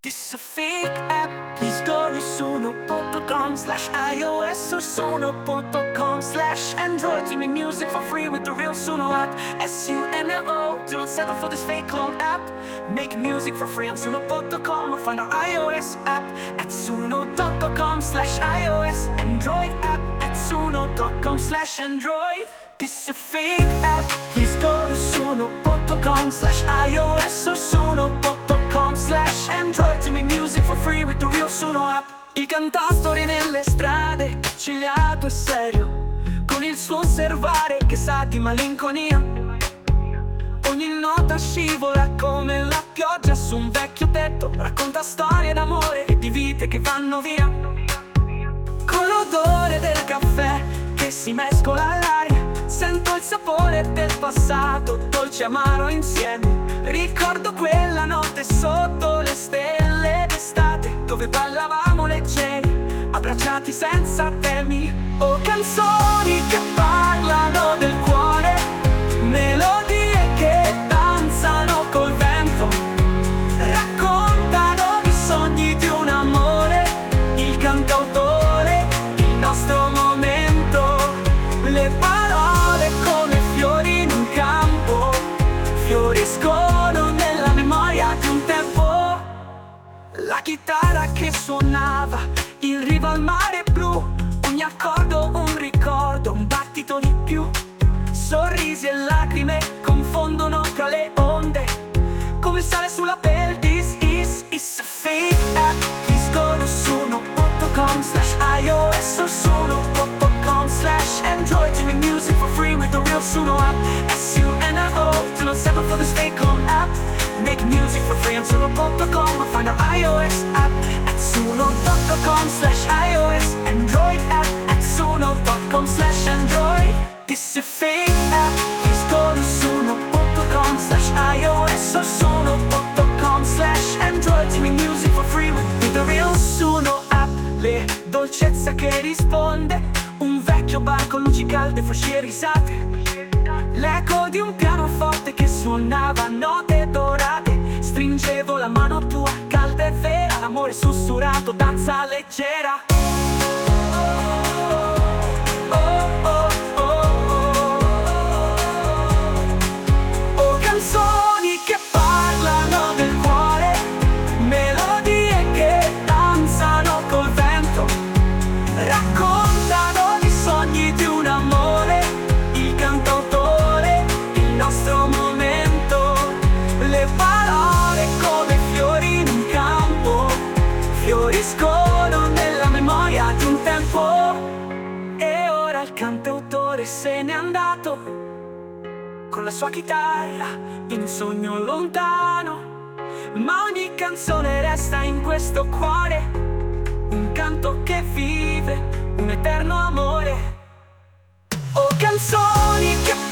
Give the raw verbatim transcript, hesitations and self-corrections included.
This a fake app, please go to suno dot com slash iOS or suno dot com slash Android to make music for free with the real Suno app. S U N O O, do not settle for this fake clone app. Make music for free on suno dot com or find our iOS app at suno dot com slash iOS. Android app at suno dot com slash Android. This is a fake app, please go to suno dot com slash iOS or suno dot com slash Android to make music for free with the real Suno app. I cantatori nelle strade, cigliato e serio, con il suo osservare che sa di malinconia. Ogni nota scivola come la pioggia su un vecchio tetto, racconta storie d'amore e di vite che vanno via. Con l'odore del caffè che si mescola all'aria, sento il sapore del passato, dolce e amaro insieme. Ricordo quella notte sotto le stelle d'estate, dove ballavamo leggeri, abbracciati senza temi. O canzoni che parlano del cuore, melodie che danzano col vento, raccontano i sogni di un amore, il cantautore, il nostro momento. Le parole come fiori in un campo fioriscono nella memoria di un tempo. La chitarra che suonava in riva al mare blu, ogni accordo un ricordo, un battito di più. Sorrisi e lacrime confondono tra le onde, come il sale sulla pelle. This is, is a fake app, please go to suno dot com slash iOS or suno dot com slash Android to make music for free with the real Suno app. S U N O O, do not settle for this fake clone app. Make music for free on suno dot com or find our iOS app at suno dot com slash iOS. Android app at suno dot com slash Android. This is a fake app, please go to suno dot com slash iOS or suno dot com slash Android to make music for free with the real Suno app. Le dolcezza che risponde, un vecchio bar con luci calde, frusci e risate, l'eco di un pianoforte che suonava note dorate. Stringevo la mano tua, calda e vera, l'amore sussurrato, danza leggera. Oh, oh, oh, oh. Oh, canzoni che parlano del cuore, melodie che danzano col vento, raccontano i sogni di un amore, il cantautore, il nostro momento. Le parole come fiori in un campo fioriscono nella memoria di un tempo. E ora il cantautore se n'è andato con la sua chitarra in un sogno lontano, ma ogni canzone resta in questo cuore, un canto che vive, un eterno amore. Oh, canzoni che